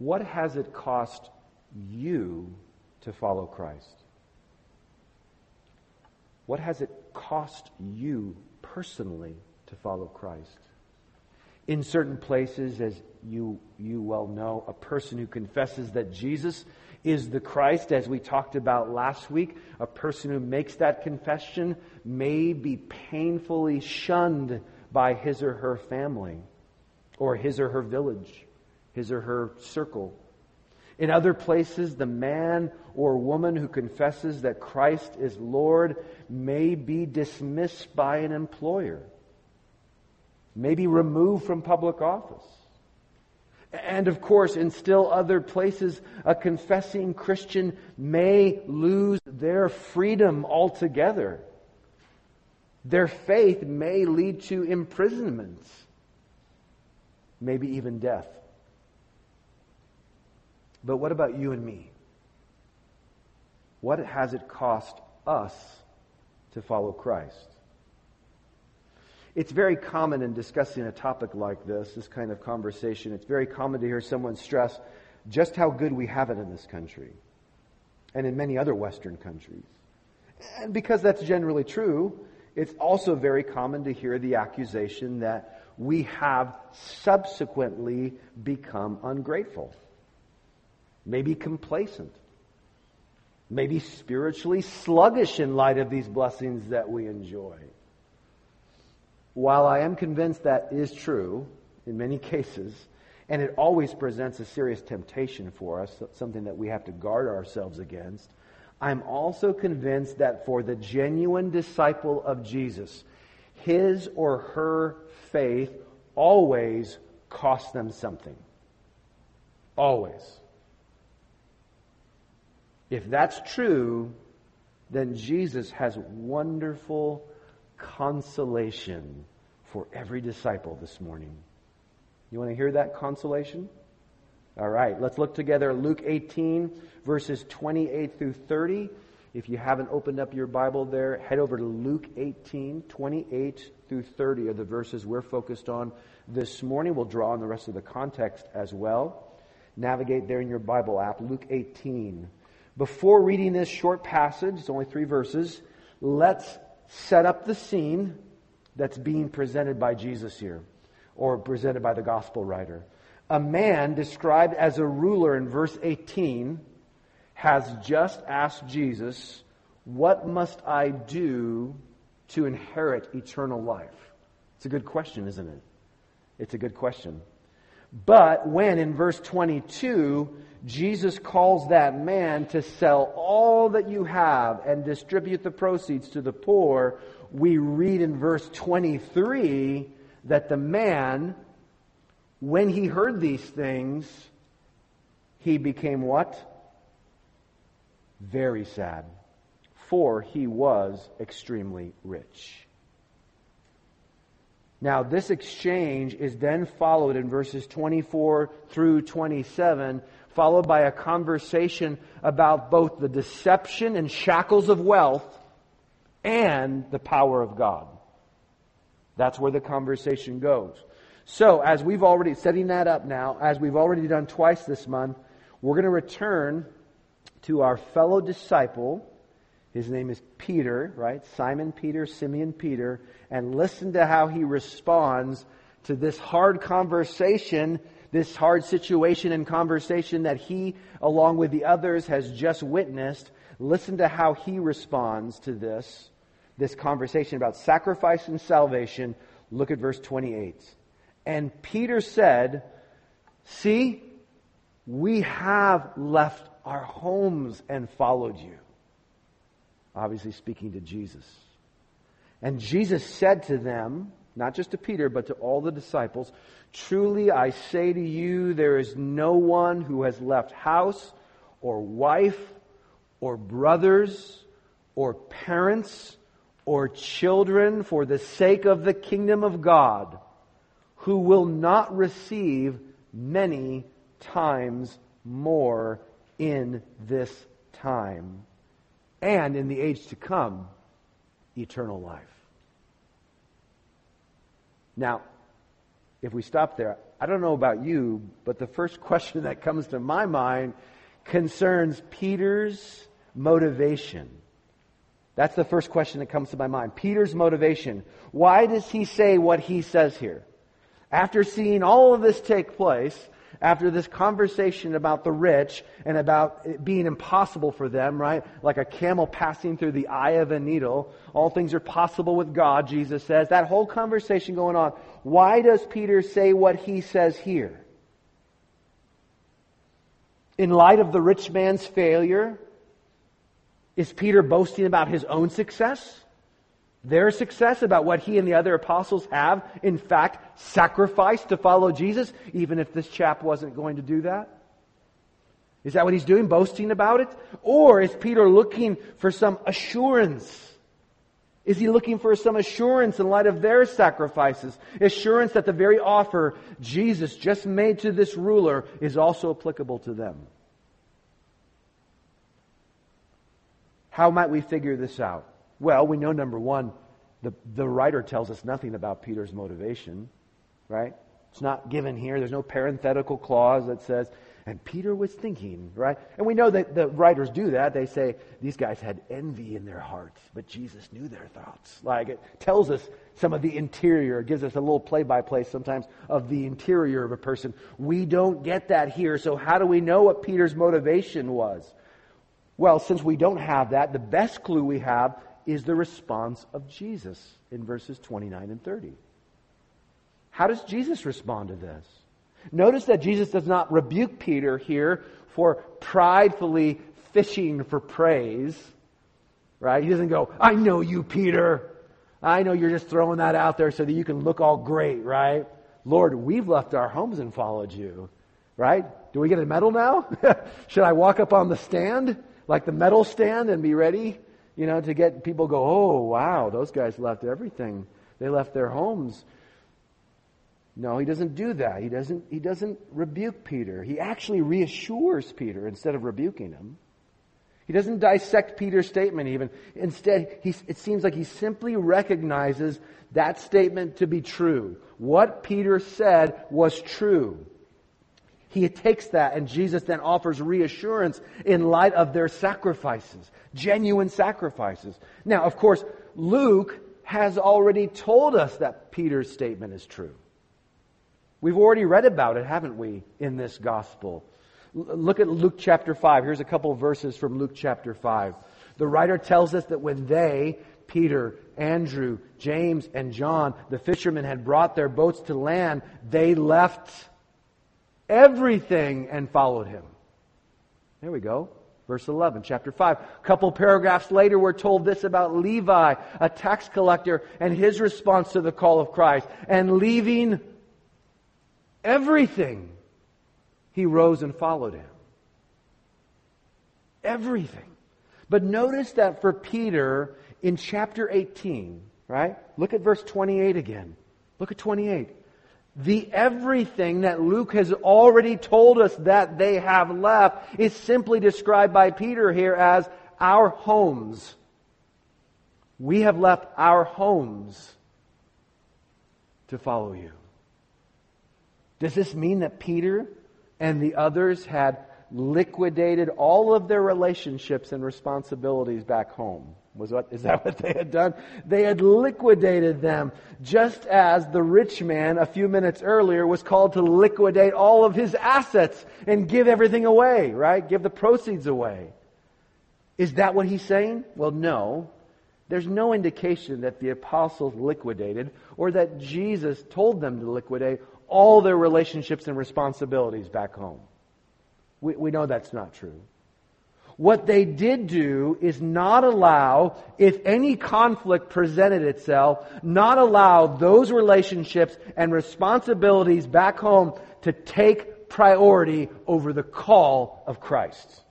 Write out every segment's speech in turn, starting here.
What has it cost you to follow Christ? What has it cost you personally to follow Christ? In certain places, as you well know, a person who confesses that Jesus is the Christ, as we talked about last week, a person who makes that confession may be painfully shunned by his or her family, or his or her village, his or her circle. In other places, the man or woman who confesses that Christ is Lord may be dismissed by an employer, may be removed from public office. And of course, in still other places, a confessing Christian may lose their freedom altogether. Their faith may lead to imprisonment, maybe even death. But what about you and me? What has it cost us to follow Christ? It's very common in discussing a topic like this kind of conversation, it's very common to hear someone stress just how good we have it in this country and in many other Western countries. And because that's generally true, it's also very common to hear the accusation that we have subsequently become ungrateful, maybe complacent, maybe spiritually sluggish in light of these blessings that we enjoy. While I am convinced that is true in many cases, and it always presents a serious temptation for us, something that we have to guard ourselves against, I'm also convinced that for the genuine disciple of Jesus, his or her faith always costs them something. Always. If that's true, then Jesus has wonderful consolation for every disciple this morning. You want to hear that consolation? All right, let's look together at Luke 18, verses 28 through 30. If you haven't opened up your Bible there, head over to Luke 18, 28 through 30 are the verses we're focused on this morning. We'll draw on the rest of the context as well. Navigate there in your Bible app, Luke 18. Before reading this short passage, it's only 3 verses, let's set up the scene that's being presented by Jesus here, or presented by the gospel writer. A man described as a ruler in verse 18 has just asked Jesus, "What must I do to inherit eternal life?" It's a good question, isn't it? It's a good question. But when in verse 22, Jesus calls that man to sell all that you have and distribute the proceeds to the poor, we read in verse 23 that the man, when he heard these things, he became what? Very sad, for he was extremely rich. Now, this exchange is then followed in verses 24 through 27, followed by a conversation about both the deception and shackles of wealth and the power of God. That's where the conversation goes. So, as we've already, setting that up now, as we've already done twice this month, we're going to return to our fellow disciple. His name is Peter, right? Simon Peter, Simeon Peter, and listen to how he responds to this hard conversation, this hard situation and conversation that he, along with the others, has just witnessed. Listen to how he responds to this conversation about sacrifice and salvation. Look at verse 28. And Peter said, "See, we have left our homes and followed you." Obviously speaking to Jesus. And Jesus said to them, not just to Peter, but to all the disciples, "Truly I say to you, there is no one who has left house or wife or brothers or parents or children for the sake of the kingdom of God who will not receive many times more in this time, and in the age to come, eternal life." Now, if we stop there, I don't know about you, but the first question that comes to my mind concerns Peter's motivation. That's the first question that comes to my mind. Peter's motivation. Why does he say what he says here? After seeing all of this take place, after this conversation about the rich and about it being impossible for them, right? Like a camel passing through the eye of a needle. All things are possible with God, Jesus says. That whole conversation going on. Why does Peter say what he says here? In light of the rich man's failure, is Peter boasting about his own success? Their success, about what he and the other apostles have, in fact, sacrificed to follow Jesus, even if this chap wasn't going to do that? Is that what he's doing, boasting about it? Or is Peter looking for some assurance? Is he looking for some assurance in light of their sacrifices? Assurance that the very offer Jesus just made to this ruler is also applicable to them. How might we figure this out? Well, we know, number one, the writer tells us nothing about Peter's motivation, right? It's not given here. There's no parenthetical clause that says, and Peter was thinking, right? And we know that the writers do that. They say, these guys had envy in their hearts, but Jesus knew their thoughts. Like, it tells us some of the interior. It gives us a little play-by-play sometimes of the interior of a person. We don't get that here. So how do we know what Peter's motivation was? Well, since we don't have that, the best clue we have is the response of Jesus in verses 29 and 30. How does Jesus respond to this? Notice that Jesus does not rebuke Peter here for pridefully fishing for praise. Right? He doesn't go, I know you, Peter. I know you're just throwing that out there so that you can look all great, right? Lord, we've left our homes and followed you. Right? Do we get a medal now? Should I walk up on the stand, like the medal stand, and be ready? To get people go, oh, wow, those guys left everything. They left their homes. No, he doesn't do that. He doesn't rebuke Peter. He actually reassures Peter instead of rebuking him. He doesn't dissect Peter's statement even. Instead, it seems like he simply recognizes that statement to be true. What Peter said was true. He takes that, and Jesus then offers reassurance in light of their sacrifices, genuine sacrifices. Now, of course, Luke has already told us that Peter's statement is true. We've already read about it, haven't we, in this gospel? Look at Luke chapter 5. Here's a couple of verses from Luke chapter 5. The writer tells us that when they, Peter, Andrew, James, and John, the fishermen, had brought their boats to land, they left everything and followed him. There we go. Verse 11, chapter 5. A couple paragraphs later, we're told this about Levi, a tax collector, and his response to the call of Christ. And leaving everything, he rose and followed him. Everything. But notice that for Peter, in chapter 18, right? Look at verse 28 again. Look at 28. The everything that Luke has already told us that they have left is simply described by Peter here as our homes. We have left our homes to follow you. Does this mean that Peter and the others had liquidated all of their relationships and responsibilities back home? Is that what they had done? They had liquidated them, just as the rich man a few minutes earlier was called to liquidate all of his assets and give everything away, right? Give the proceeds away. Is that what he's saying? Well, no. There's no indication that the apostles liquidated or that Jesus told them to liquidate all their relationships and responsibilities back home. We know that's not true. What they did do is not allow, if any conflict presented itself, not allow those relationships and responsibilities back home to take priority over the call of Christ.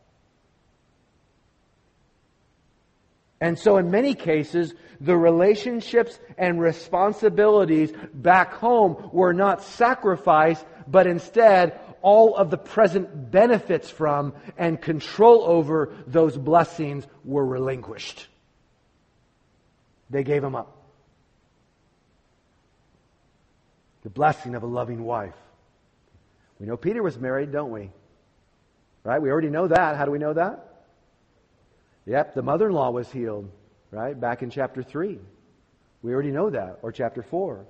And so in many cases, the relationships and responsibilities back home were not sacrificed, but instead all of the present benefits from and control over those blessings were relinquished. They gave them up. The blessing of a loving wife. We know Peter was married, don't we? Right? We already know that. How do we know that? Yep, the mother-in-law was healed, right? Back in chapter 3. We already know that. Or chapter 4.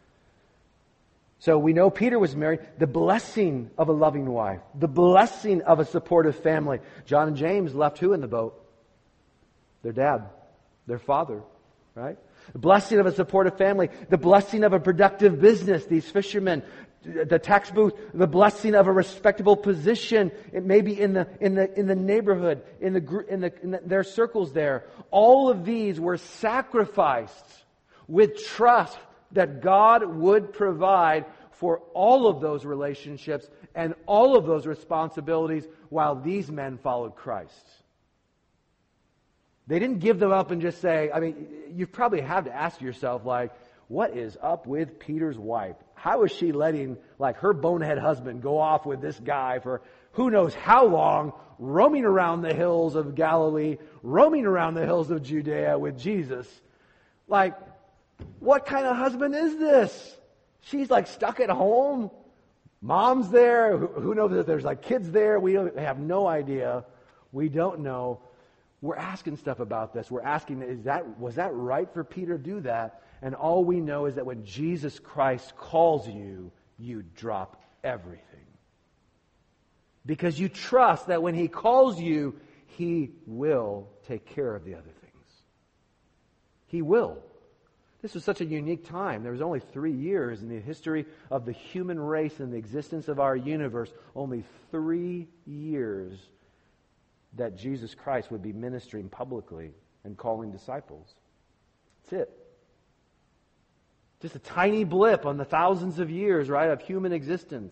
So we know Peter was married. The blessing of a loving wife. The blessing of a supportive family. John and James left who in the boat? Their dad. Their father. Right? The blessing of a supportive family. The blessing of a productive business. These fishermen. The tax booth. The blessing of a respectable position. It may be in the neighborhood. In their circles there. All of these were sacrificed with trust that God would provide for all of those relationships and all of those responsibilities while these men followed Christ. They didn't give them up and just say, I mean, you probably have to ask yourself, like, what is up with Peter's wife? How is she letting, like, her bonehead husband go off with this guy for who knows how long, roaming around the hills of Galilee, roaming around the hills of Judea with Jesus? Like, what kind of husband is this? She's like stuck at home. Mom's there. Who knows if there's like kids there? We have no idea. We don't know. We're asking stuff about this. We're asking, was that right for Peter to do that? And all we know is that when Jesus Christ calls you, you drop everything. Because you trust that when He calls you, He will take care of the other things. He will. This was such a unique time. There was only 3 years in the history of the human race and the existence of our universe. Only 3 years that Jesus Christ would be ministering publicly and calling disciples. That's it. Just a tiny blip on the thousands of years, right, of human existence.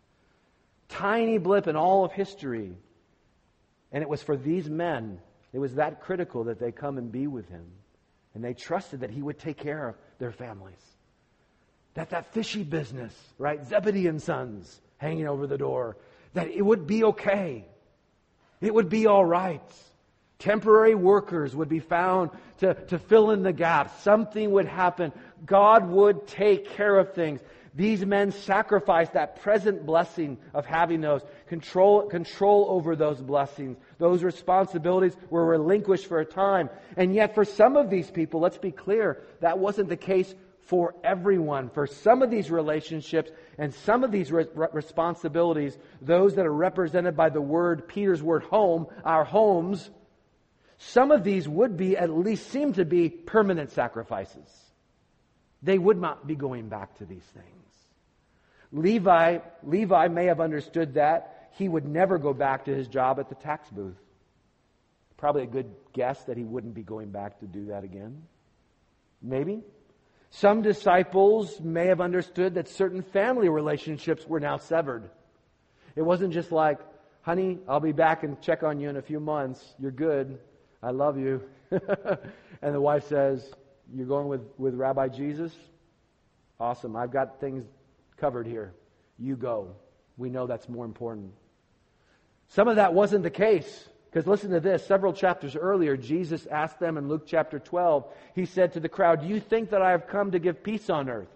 Tiny blip in all of history. And it was for these men, it was that critical that they come and be with Him. And they trusted that He would take care of their families. That fishy business, right? Zebedee and Sons hanging over the door. That it would be okay. It would be all right. Temporary workers would be found to fill in the gaps. Something would happen. God would take care of things. These men sacrificed that present blessing of having those. Control over those blessings. Those responsibilities were relinquished for a time. And yet for some of these people, let's be clear, that wasn't the case for everyone. For some of these relationships and some of these responsibilities, those that are represented by the word, Peter's word, home, our homes, some of these would be, at least seem to be, permanent sacrifices. They would not be going back to these things. Levi may have understood that. He would never go back to his job at the tax booth. Probably a good guess that he wouldn't be going back to do that again. Maybe. Some disciples may have understood that certain family relationships were now severed. It wasn't just like, honey, I'll be back and check on you in a few months. You're good. I love you. And the wife says, you're going with Rabbi Jesus? Awesome. I've got things covered here. You go. We know that's more important. Some of that wasn't the case. Because listen to this. Several chapters earlier, Jesus asked them in Luke chapter 12, He said to the crowd, do you think that I have come to give peace on earth?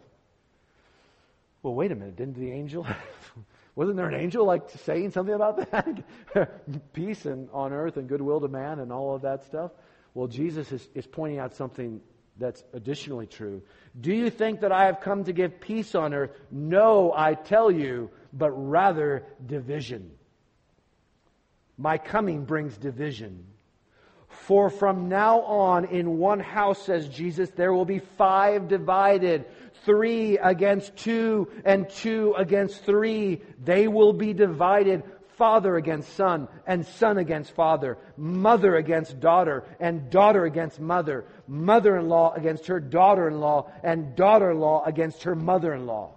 Well, wait a minute. Didn't the angel... Wasn't there an angel like saying something about that? Peace on earth and goodwill to man and all of that stuff? Well, Jesus is pointing out something that's additionally true. Do you think that I have come to give peace on earth? No, I tell you, but rather division. My coming brings division. For from now on, in one house, says Jesus, there will be 5 divided, 3 against 2, and 2 against 3. They will be divided, father against son, and son against father, mother against daughter, and daughter against mother, mother-in-law against her daughter-in-law, and daughter-in-law against her mother-in-law.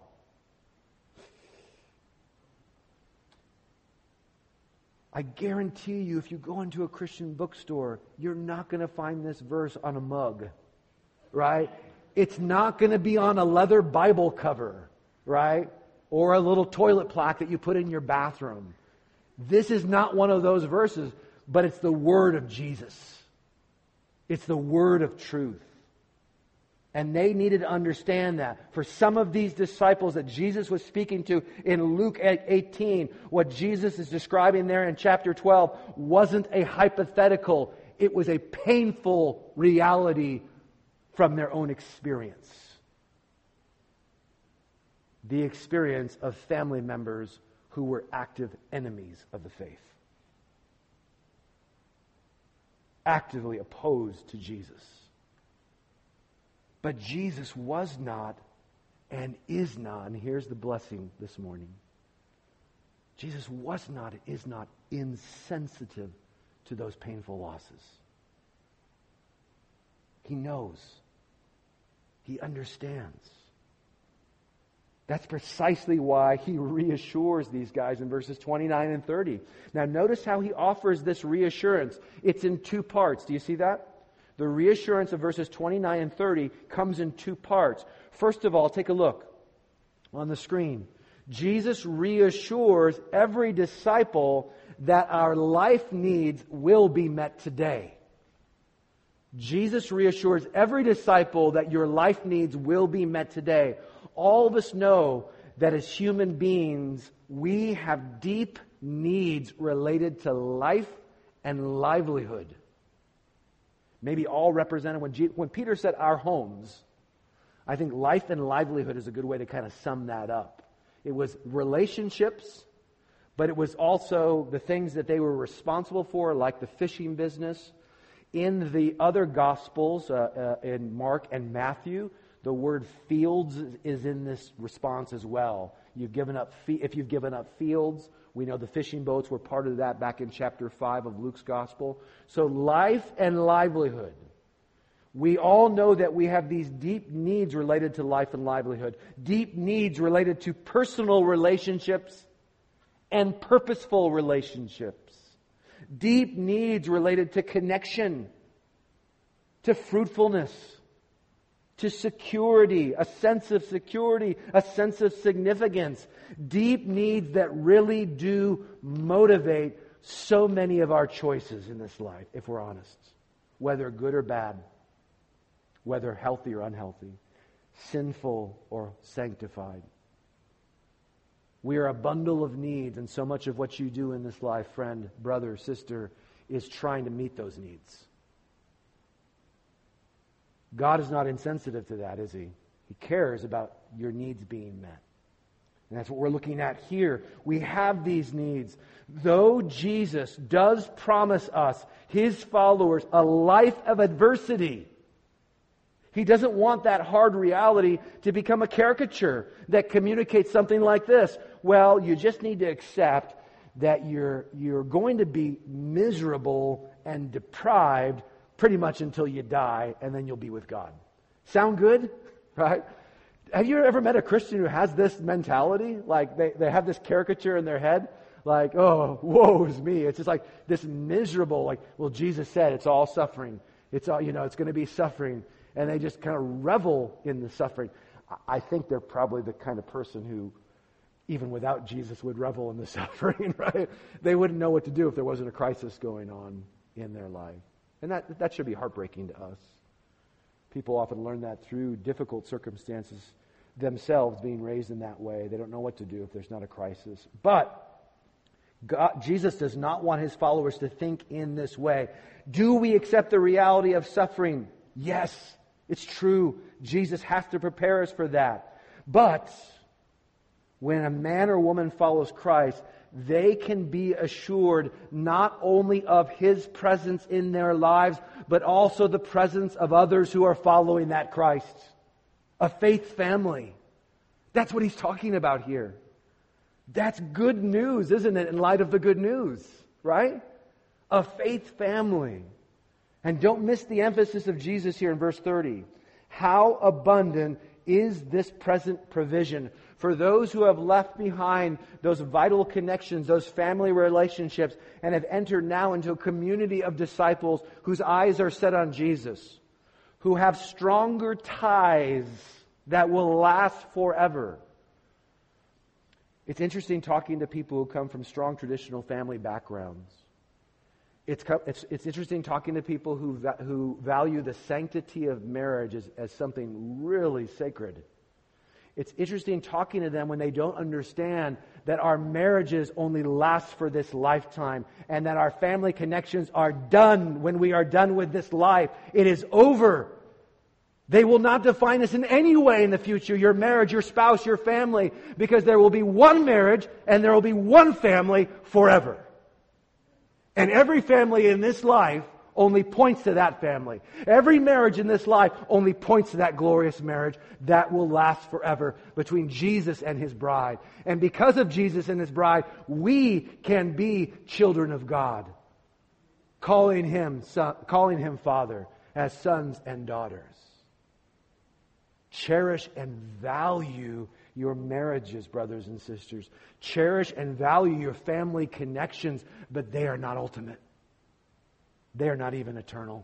I guarantee you, if you go into a Christian bookstore, you're not going to find this verse on a mug, right? It's not going to be on a leather Bible cover, right? Or a little toilet plaque that you put in your bathroom. This is not one of those verses, but it's the word of Jesus. It's the word of truth. And they needed to understand that. For some of these disciples that Jesus was speaking to in Luke 18, what Jesus is describing there in chapter 12 wasn't a hypothetical. It was a painful reality from their own experience. The experience of family members who were active enemies of the faith. Actively opposed to Jesus. But Jesus was not and is not, and here's the blessing this morning. Jesus was not and is not insensitive to those painful losses. He knows. He understands. That's precisely why he reassures these guys in verses 29 and 30. Now notice how he offers this reassurance. It's in two parts. Do you see that? The reassurance of verses 29 and 30 comes in two parts. First of all, take a look on the screen. Jesus reassures every disciple that our life needs will be met today. Jesus reassures every disciple that your life needs will be met today. All of us know that as human beings, we have deep needs related to life and livelihood. Maybe all represented when Peter said our homes, I think life and livelihood is a good way to kind of sum that up. It was relationships, but it was also the things that they were responsible for, like the fishing business. In the other Gospels, in Mark and Matthew, the word fields is in this response as well. If you've given up fields, we know the fishing boats were part of that back in chapter 5 of Luke's Gospel. So life and livelihood. We all know that we have these deep needs related to life and livelihood. Deep needs related to personal relationships and purposeful relationships. Deep needs related to connection, to fruitfulness, to security, a sense of security, a sense of significance. Deep needs that really do motivate so many of our choices in this life, if we're honest. Whether good or bad, whether healthy or unhealthy, sinful or sanctified. We are a bundle of needs, and so much of what you do in this life, friend, brother, sister, is trying to meet those needs. God is not insensitive to that, is He? He cares about your needs being met. And that's what we're looking at here. We have these needs. Though Jesus does promise us, His followers, a life of adversity, He doesn't want that hard reality to become a caricature that communicates something like this. Well, you just need to accept that you're going to be miserable and deprived pretty much until you die, and then you'll be with God. Sound good? Right? Have you ever met a Christian who has this mentality? Like they have this caricature in their head? Like, oh, woe is me. It's just like this miserable, like, well, Jesus said it's all suffering. It's all, it's going to be suffering. And they just kind of revel in the suffering. I think they're probably the kind of person who, even without Jesus, would revel in the suffering, right? They wouldn't know what to do if there wasn't a crisis going on in their life. And that should be heartbreaking to us. People often learn that through difficult circumstances themselves, being raised in that way. They don't know what to do if there's not a crisis. But Jesus does not want His followers to think in this way. Do we accept the reality of suffering? Yes, it's true. Jesus has to prepare us for that. But when a man or woman follows Christ, they can be assured not only of His presence in their lives, but also the presence of others who are following that Christ. A faith family. That's what He's talking about here. That's good news, isn't it, in light of the good news, right? A faith family. And don't miss the emphasis of Jesus here in verse 30. How abundant is this present provision for those who have left behind those vital connections, those family relationships, and have entered now into a community of disciples whose eyes are set on Jesus, who have stronger ties that will last forever. It's interesting talking to people who come from strong traditional family backgrounds. It's interesting talking to people who value the sanctity of marriage as something really sacred. It's interesting talking to them when they don't understand that our marriages only last for this lifetime and that our family connections are done when we are done with this life. It is over. They will not define us in any way in the future, your marriage, your spouse, your family, because there will be one marriage and there will be one family forever. And every family in this life only points to that family. Every marriage in this life only points to that glorious marriage that will last forever between Jesus and His bride. And because of Jesus and His bride, we can be children of God, calling Him Father, as sons and daughters. Cherish and value your marriages, brothers and sisters. Cherish and value your family connections, but they are not ultimate. They are not even eternal.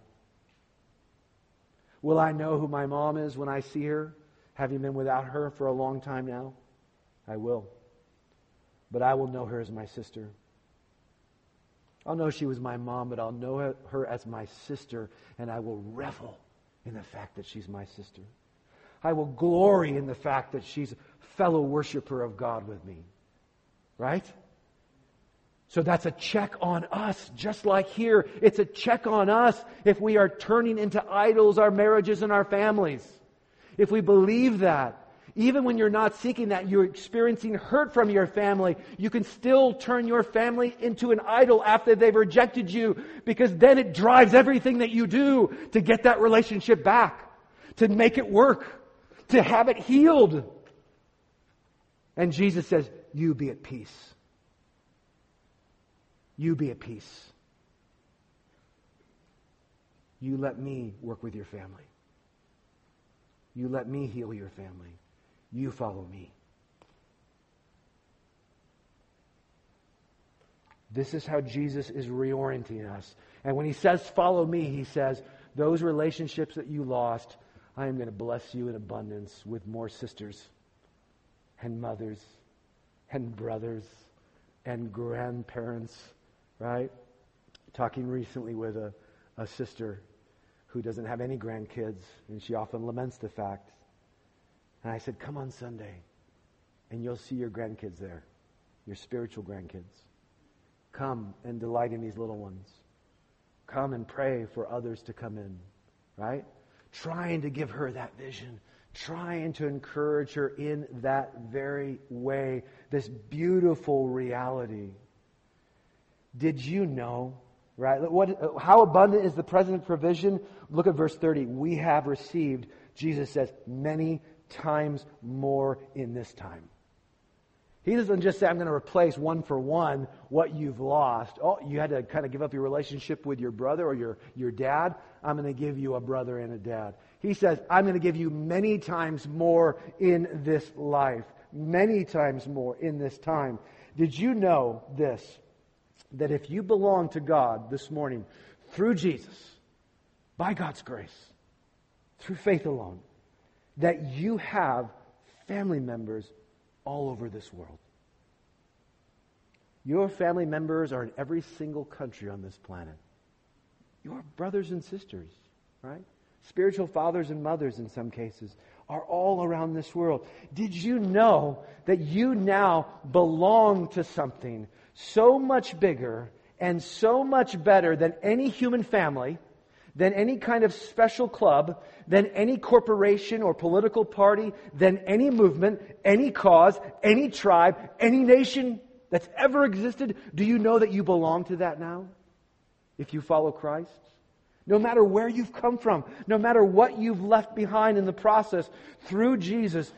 Will I know who my mom is when I see her, having been without her for a long time now? I will. But I will know her as my sister. I'll know she was my mom, but I'll know her as my sister, and I will revel in the fact that she's my sister. I will glory in the fact that she's a fellow worshiper of God with me. Right? So that's a check on us, just like here. It's a check on us if we are turning into idols our marriages and our families. If we believe that, even when you're not seeking that, you're experiencing hurt from your family, you can still turn your family into an idol after they've rejected you, because then it drives everything that you do to get that relationship back, to make it work, to have it healed. And Jesus says, you be at peace. You be at peace. You let me work with your family. You let me heal your family. You follow me. This is how Jesus is reorienting us. And when He says, follow me, He says, those relationships that you lost, I am going to bless you in abundance with more sisters and mothers and brothers and grandparents. Right? Talking recently with a sister who doesn't have any grandkids, and she often laments the fact. And I said, come on Sunday, and you'll see your grandkids there, your spiritual grandkids. Come and delight in these little ones. Come and pray for others to come in. Right? Trying to give her that vision. Trying to encourage her in that very way. This beautiful reality. Did you know, right? How abundant is the present provision? Look at verse 30. We have received, Jesus says, many times more in this time. He doesn't just say, I'm going to replace one for one what you've lost. Oh, you had to kind of give up your relationship with your brother or your dad. I'm going to give you a brother and a dad. He says, I'm going to give you many times more in this life. Many times more in this time. Did you know this? That if you belong to God this morning through Jesus, by God's grace, through faith alone, that you have family members all over this world. Your family members are in every single country on this planet. Your brothers and sisters, right? Spiritual fathers and mothers in some cases are all around this world. Did you know that you now belong to something so much bigger and so much better than any human family, than any kind of special club, than any corporation or political party, than any movement, any cause, any tribe, any nation that's ever existed? Do you know that you belong to that now? If you follow Christ? No matter where you've come from, no matter what you've left behind in the process, through Jesus,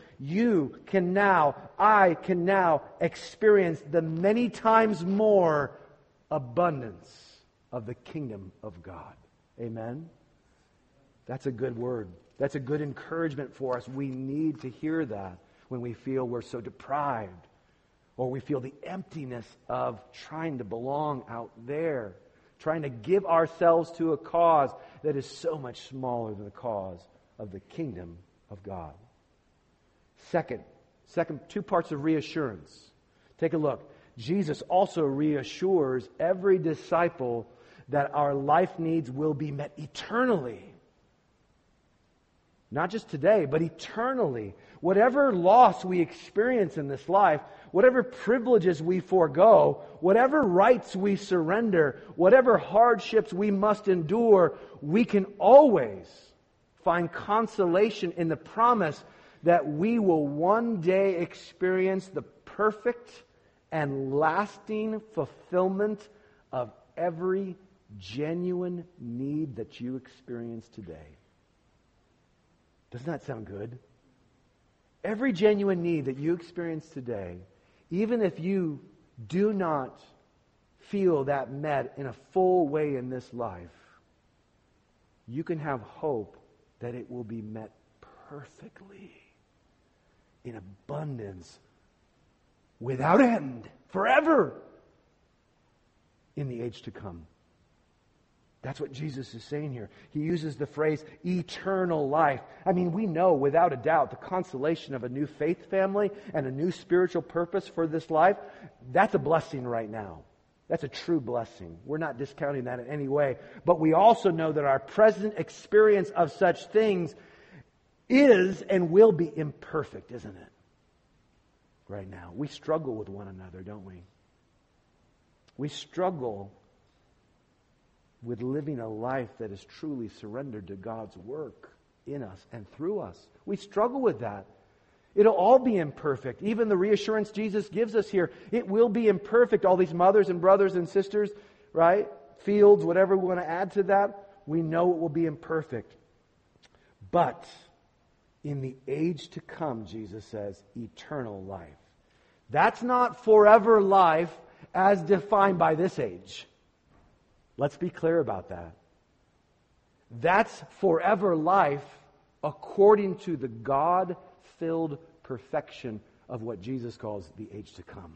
I can now experience the many times more abundance of the kingdom of God. Amen? That's a good word. That's a good encouragement for us. We need to hear that when we feel we're so deprived, or we feel the emptiness of trying to belong out there, trying to give ourselves to a cause that is so much smaller than the cause of the kingdom of God. Second, two parts of reassurance. Take a look. Jesus also reassures every disciple that our life needs will be met eternally. Not just today, but eternally. Whatever loss we experience in this life, whatever privileges we forego, whatever rights we surrender, whatever hardships we must endure, we can always find consolation in the promise that we will one day experience the perfect and lasting fulfillment of every genuine need that you experience today. Doesn't that sound good? Every genuine need that you experience today, even if you do not feel that met in a full way in this life, you can have hope that it will be met perfectly, in abundance, without end, forever, in the age to come. That's what Jesus is saying here. He uses the phrase eternal life. I mean, we know without a doubt the consolation of a new faith family and a new spiritual purpose for this life. That's a blessing right now. That's a true blessing. We're not discounting that in any way. But we also know that our present experience of such things is and will be imperfect, isn't it? Right now. We struggle with one another, don't we? We struggle with living a life that is truly surrendered to God's work in us and through us. We struggle with that. It'll all be imperfect. Even the reassurance Jesus gives us here, it will be imperfect. All these mothers and brothers and sisters, right? Fields, whatever we want to add to that, we know it will be imperfect. But in the age to come, Jesus says, eternal life. That's not forever life as defined by this age. Let's be clear about that. That's forever life according to the God-filled perfection of what Jesus calls the age to come.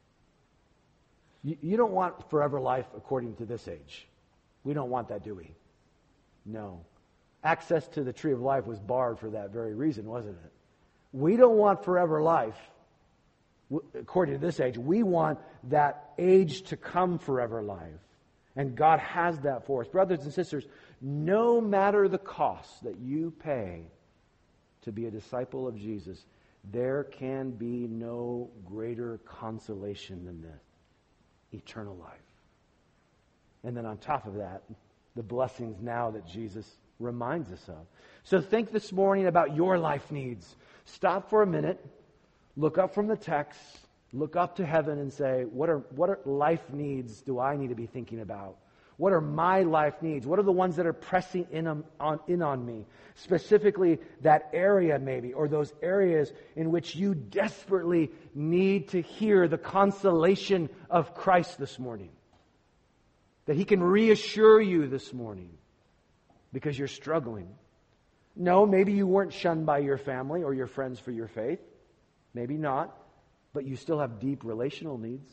You don't want forever life according to this age. We don't want that, do we? No. Access to the tree of life was barred for that very reason, wasn't it? We don't want forever life according to this age. We want that age to come forever life. And God has that for us. Brothers and sisters, no matter the cost that you pay to be a disciple of Jesus, there can be no greater consolation than this: eternal life. And then on top of that, the blessings now that Jesus reminds us of. So think this morning about your life needs. Stop for a minute, look up from the text, look up to heaven and say, what are life needs do I need to be thinking about? What are my life needs? What are the ones that are pressing in on me? Specifically, that area maybe, or those areas in which you desperately need to hear the consolation of Christ this morning. That He can reassure you this morning because you're struggling. No, maybe you weren't shunned by your family or your friends for your faith. Maybe not. But you still have deep relational needs.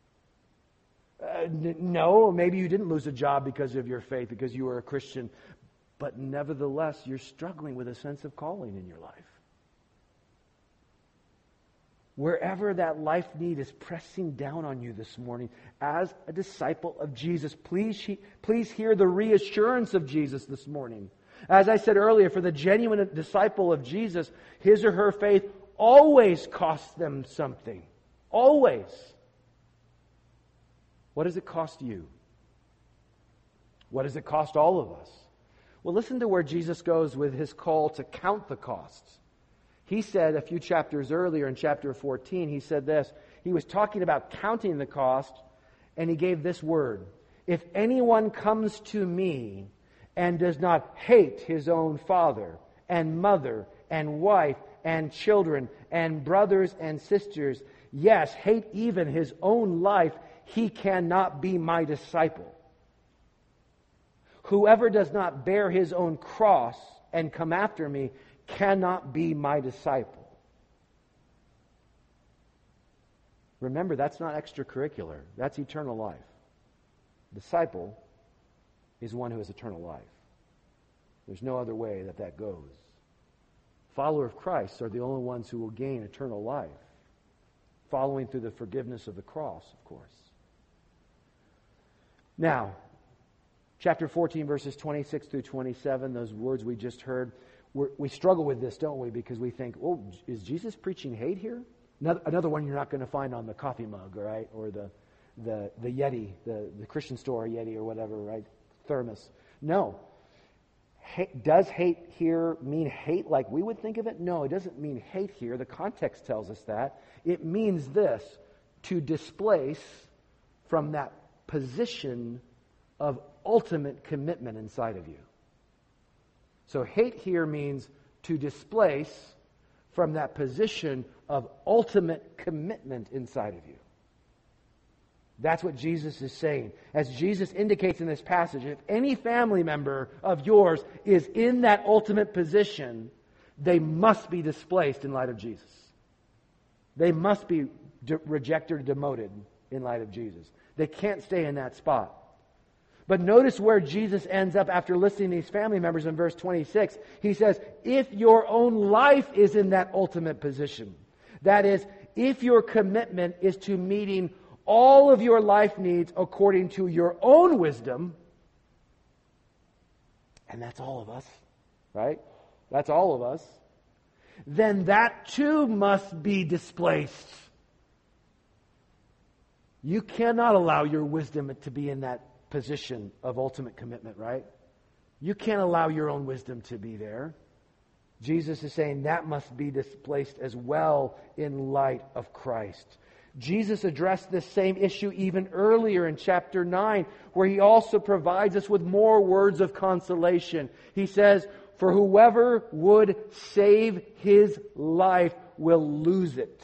No, maybe you didn't lose a job because of your faith, because you were a Christian. But nevertheless, you're struggling with a sense of calling in your life. Wherever that life need is pressing down on you this morning, as a disciple of Jesus, please hear the reassurance of Jesus this morning. As I said earlier, for the genuine disciple of Jesus, his or her faith always costs them something. Always. What does it cost you? What does it cost all of us? Well, listen to where Jesus goes with His call to count the costs. He said a few chapters earlier in chapter 14, He said this. He was talking about counting the cost, and He gave this word. If anyone comes to me and does not hate his own father and mother and wife and children and brothers and sisters, yes, hate even his own life, he cannot be my disciple. Whoever does not bear his own cross and come after me cannot be my disciple. Remember, that's not extracurricular. That's eternal life. Disciple is one who has eternal life. There's no other way that goes. Follower of Christ are the only ones who will gain eternal life, following through the forgiveness of the cross, of course. Now, Chapter 14, verses 26 through 27, those words we just heard, we struggle with this, don't we? Because we think, oh, is Jesus preaching hate here? Another one you're not going to find on the coffee mug, right? Or the Yeti, the Christian store Yeti or whatever, right? Thermos. No. Does hate here mean hate like we would think of it? No, it doesn't mean hate here. The context tells us that. It means this, to displace from that position of ultimate commitment inside of you. So hate here means to displace from that position of ultimate commitment inside of you. That's what Jesus is saying. As Jesus indicates in this passage, if any family member of yours is in that ultimate position, they must be displaced in light of Jesus. They must be rejected or demoted in light of Jesus. They can't stay in that spot. But notice where Jesus ends up after listing these family members in verse 26. He says, if your own life is in that ultimate position, that is, if your commitment is to meeting all of your life needs according to your own wisdom, and that's all of us, right? That's all of us. Then that too must be displaced. You cannot allow your wisdom to be in that position of ultimate commitment, right? You can't allow your own wisdom to be there. Jesus is saying that must be displaced as well in light of Christ. Jesus addressed this same issue even earlier in chapter 9, where he also provides us with more words of consolation. He says, for whoever would save his life will lose it.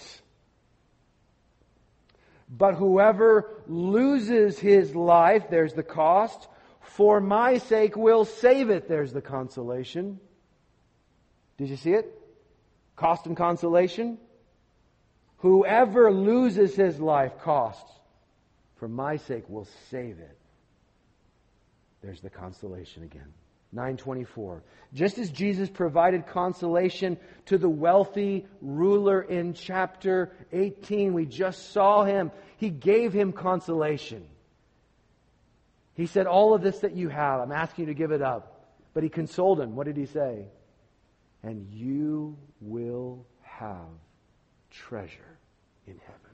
But whoever loses his life, there's the cost, for my sake will save it, there's the consolation. Did you see it? Cost and consolation. Whoever loses his life, cost, for my sake will save it. There's the consolation again. 9:24. Just as Jesus provided consolation to the wealthy ruler in chapter 18, we just saw him. He gave him consolation. He said, all of this that you have, I'm asking you to give it up. But he consoled him. What did he say? And you will have treasure in heaven.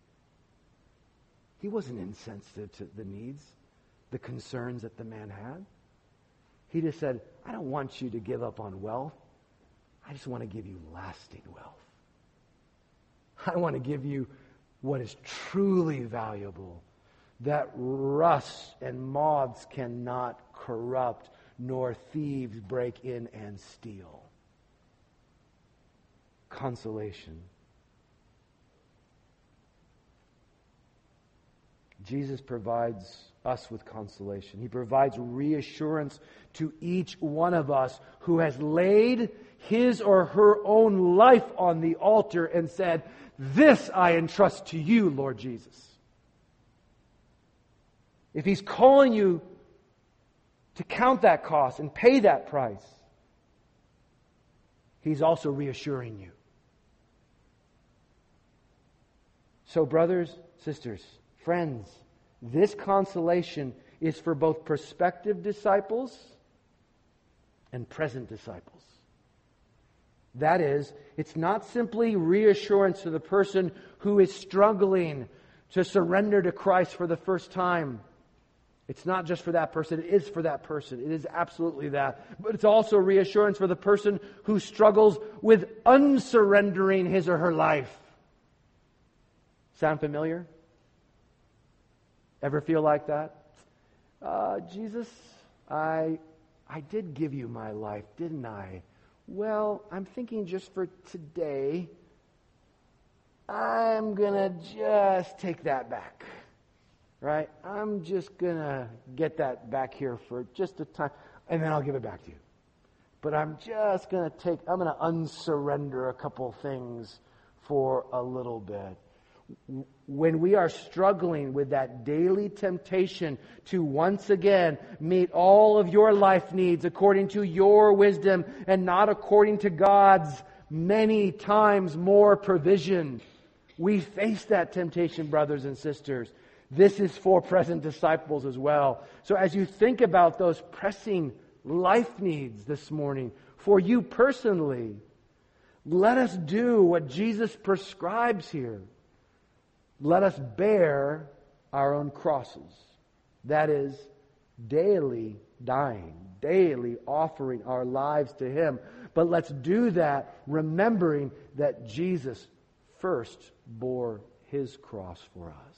He wasn't insensitive to the needs, the concerns that the man had. He just said, I don't want you to give up on wealth. I just want to give you lasting wealth. I want to give you what is truly valuable, that rust and moths cannot corrupt, nor thieves break in and steal. Consolation. Jesus provides us with consolation. He provides reassurance to each one of us who has laid his or her own life on the altar and said, this I entrust to you, Lord Jesus. If he's calling you to count that cost and pay that price, he's also reassuring you. So brothers, sisters, friends, this consolation is for both prospective disciples and present disciples. That is, it's not simply reassurance to the person who is struggling to surrender to Christ for the first time. It's not just for that person. It is for that person. It is absolutely that. But it's also reassurance for the person who struggles with unsurrendering his or her life. Sound familiar? Ever feel like that? Jesus, I did give you my life, didn't I? Well, I'm thinking just for today, I'm going to just take that back. Right? I'm just going to get that back here for just a time, and then I'll give it back to you. But I'm just going to I'm going to unsurrender a couple things for a little bit. When we are struggling with that daily temptation to once again meet all of your life needs according to your wisdom and not according to God's many times more provision, we face that temptation, brothers and sisters. This is for present disciples as well. So as you think about those pressing life needs this morning, for you personally, let us do what Jesus prescribes here. Let us bear our own crosses. That is, daily dying, daily offering our lives to Him. But let's do that remembering that Jesus first bore His cross for us.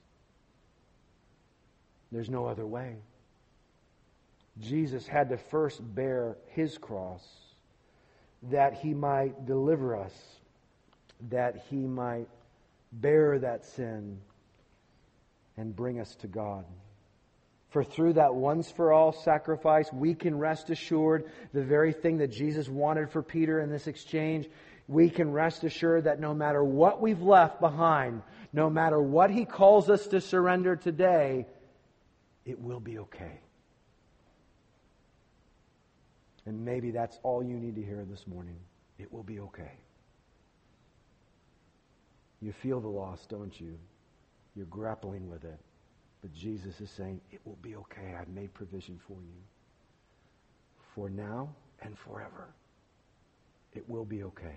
There's no other way. Jesus had to first bear His cross that He might deliver us, that He might bear that sin and bring us to God. For through that once-for-all sacrifice, we can rest assured the very thing that Jesus wanted for Peter in this exchange. We can rest assured that no matter what we've left behind, no matter what He calls us to surrender today, it will be okay. And maybe that's all you need to hear this morning. It will be okay. You feel the loss, don't you? You're grappling with it. But Jesus is saying, it will be okay. I've made provision for you. For now and forever. It will be okay.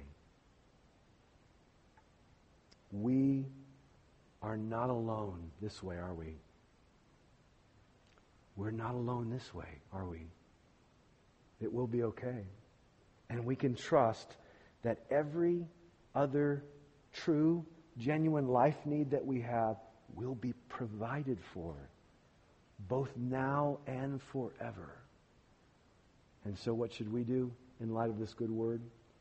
We are not alone this way, are we? We're not alone this way, are we? It will be okay. And we can trust that every other true, genuine life need that we have will be provided for, both now and forever. And so what should we do in light of this good word?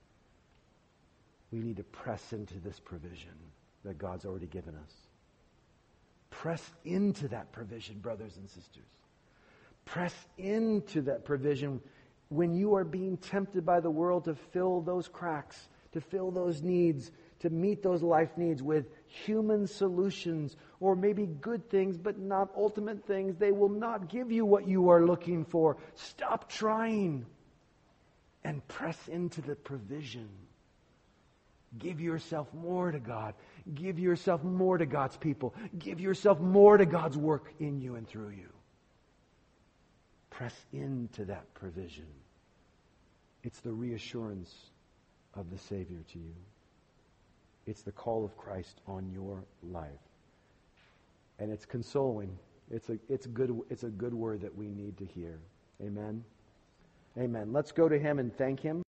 We need to press into this provision that God's already given us. Press into that provision, brothers and sisters. Press into that provision when you are being tempted by the world to fill those cracks, to fill those needs, to meet those life needs with human solutions or maybe good things but not ultimate things. They will not give you what you are looking for. Stop trying and press into the provision. Give yourself more to God. Give yourself more to God's people. Give yourself more to God's work in you and through you. Press into that provision. It's the reassurance of the Savior to you. It's the call of Christ on your life. And it's consoling. It's a good word that we need to hear. Amen. Amen. Let's go to Him and thank Him.